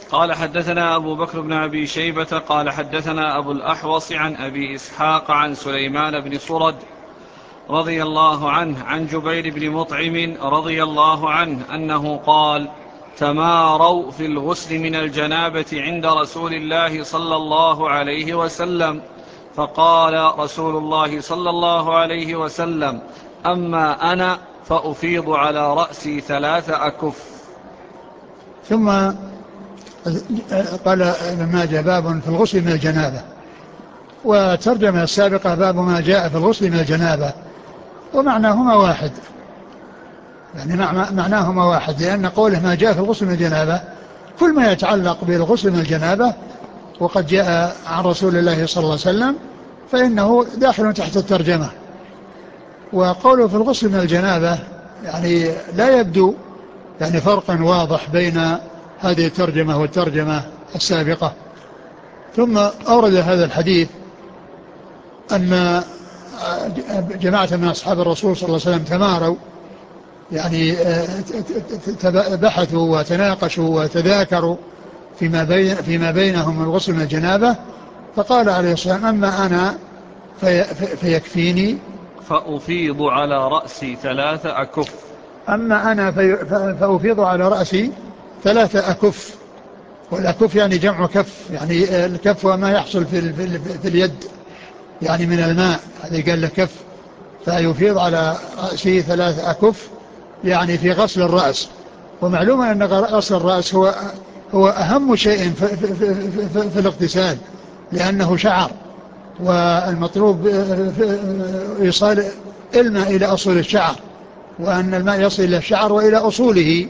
قال حدثنا أبو بكر بن أبي شيبة قال حدثنا أبو الأحوص عن أبي إسحاق عن سليمان بن صرد رضي الله عنه عن جبير بن مطعم رضي الله عنه أنه قال: تماروا في الغسل من الجنابة عند رسول الله صلى الله عليه وسلم، فقال رسول الله صلى الله عليه وسلم: أما أنا فأفيض على رأسي 3 أكف. ثم قال ابن ماجه: باب في الغسل من الجنابة. وترجمة السابقة باب ما جاء في الغسل من الجنابة، ومعناهما واحد، يعني معناهما واحد، لأن قوله ما جاء في الغسل من الجنابة كل ما يتعلق بالغسل من الجنابة وقد جاء عن رسول الله صلى الله عليه وسلم فإنه داخل تحت الترجمة. وقوله في الغسل من الجنابة يعني لا يبدو يعني فرق واضح بين هذه الترجمة والترجمة السابقة. ثم أورد هذا الحديث أن جماعة من أصحاب الرسول صلى الله عليه وسلم تماروا، يعني بحثوا وتناقشوا وتذاكروا فيما بينهم الغسل من الجنابة، فقال عليه الصلاة والسلام: أما أنا فيكفيني فأفيض على رأسي 3 أكف. أما أنا فأفيض على رأسي 3 أكف. والأكف يعني جمع كف، يعني الكف وما يحصل في اليد يعني من الماء، هذه قال له كف. فيفيض على رأسه 3 أكف يعني في غسل الرأس. ومعلوم أن غسل الرأس هو أهم شيء في الاغتسال، لأنه شعر، والمطلوب إيصال الماء إلى أصول الشعر، وأن الماء يصل إلى الشعر وإلى أصوله.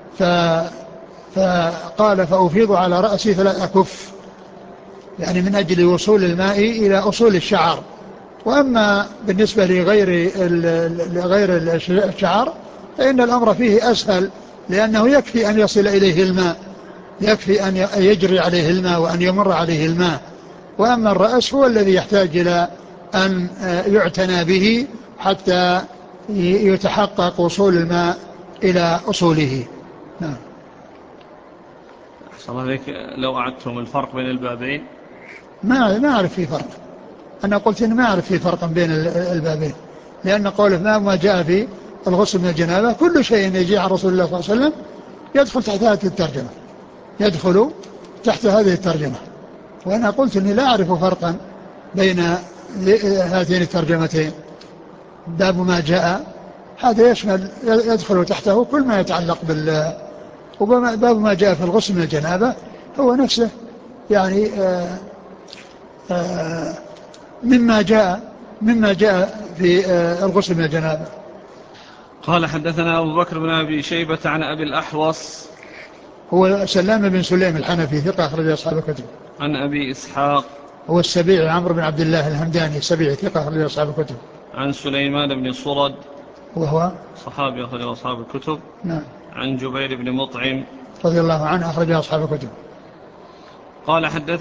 فقال: فأفيض على رأسي 3 أكف، يعني من أجل وصول الماء إلى أصول الشعر. وأما بالنسبة لغير الشعر فإن الأمر فيه أسهل، لأنه يكفي أن يصل إليه الماء، يكفي أن يجري عليه الماء وأن يمر عليه الماء. وأما الرأس هو الذي يحتاج إلى أن يعتنى به حتى يتحقق وصول الماء إلى أصوله. نعم. أحسن عليك. لو أعدتم الفرق بين البابين. ما أعرف في فرق. أنا قلت إن ما أعرف في فرق بين البابين، لأن قوله ما جاء في الغسل من الجنابة كل شيء يجي عن رسول الله صلى الله عليه وسلم يدخل تحت هذه الترجمة، يدخل تحت هذه الترجمة. وأنا قلت إني لا أعرف فرقا بين هاتين الترجمتين. باب ما جاء هذا يدخل تحته كل ما يتعلق وباب ما جاء في الغسل من الجنابة هو نفسه، يعني مما جاء في الغسل من الجنابة. قال حدثنا أبو بكر بن أبي شيبة عن أبي الأحوص هو سلام بن سليم الحنفي ثقة أخرج أصحاب الكتب. عن أبي إسحاق هو السبيعي عمرو بن عبد الله الهمداني السبيعي ثقة أخرج أصحاب الكتب. عن سليمان بن صرد وهو صحابي أخرج أصحاب الكتب. نعم. عن جبير بن مطعم رضي الله عنه أخرج أصحاب الكتب. قال حدثنا